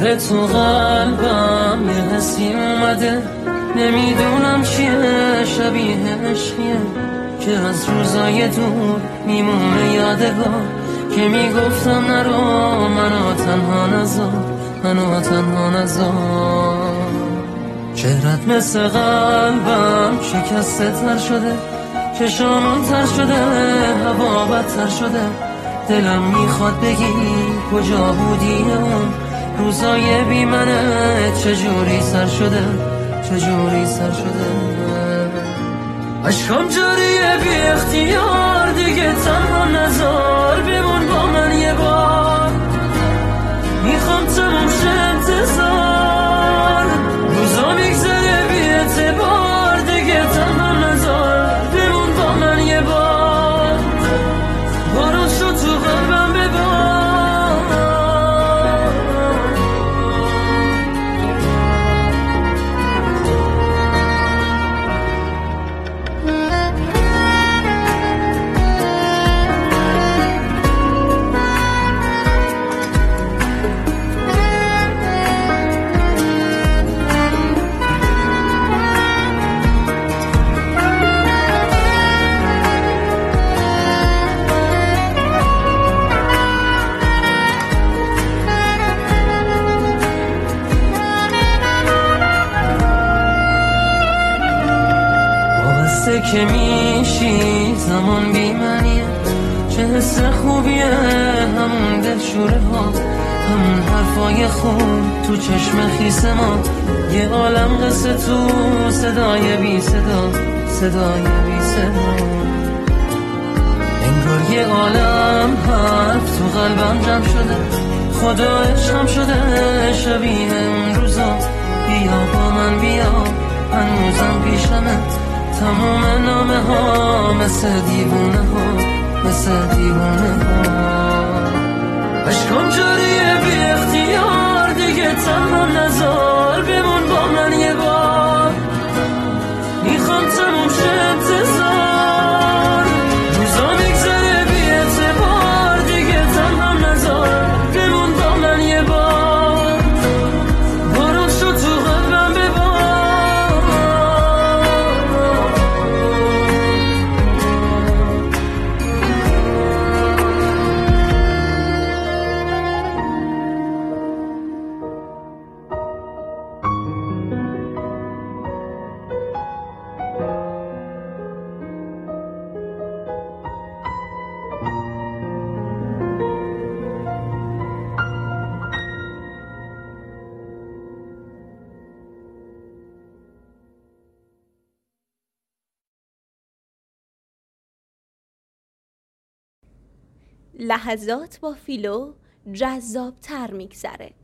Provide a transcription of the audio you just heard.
ولی تو قلبم یه حسی اومده، نمیدونم چیه، شبیه عشقیه که از روزای دور میمونه یادگار، که میگفتم نرو منو تنها نذار، منو تنها نذار. چهرت مثل قلبم شکسته تر شده، چشامون تر شده، هوا بدتر شده، دلم میخواد بگی کجا بودی اون روزای بی منه، چجوری سر شده، چجوری سر شده. عشقم جاریه بی اختیار، دیگه تنها نذار، بمون با من یه بار، میخوام تموم شه انتظار، روزا میگذره بی اعتبار، دیگه تنها نذار، بمون با من یه بار، بارون شد تو قلبم ببار. که میشی زمان بی منیه، چه حس خوبیه، همون دلشوره ها، همون حرفای خوب تو چشم خیس ما، یه عالم قصه تو صدای بی صدا، صدای بی صدا. انگار یه عالم حرف تو قلبم جمع شده، خدا عشقم شده شبیه اون روزا، بیا با من بیا، هنوزم پیشمه تمام نامه ها، مثل دیوونه ها، مثل دیوونه ها. عشقم جاریه بی اختیار، دیگه تنها نذار، بمون با من یه بار، میخوام تموم شه انتظار، روزا میگذره بی اعتبار، دیگه تنها نذار، بمون با من یه بار، بارون شد تو قلبم ببار. لحظات با فیلو جذاب‌تر میگذره.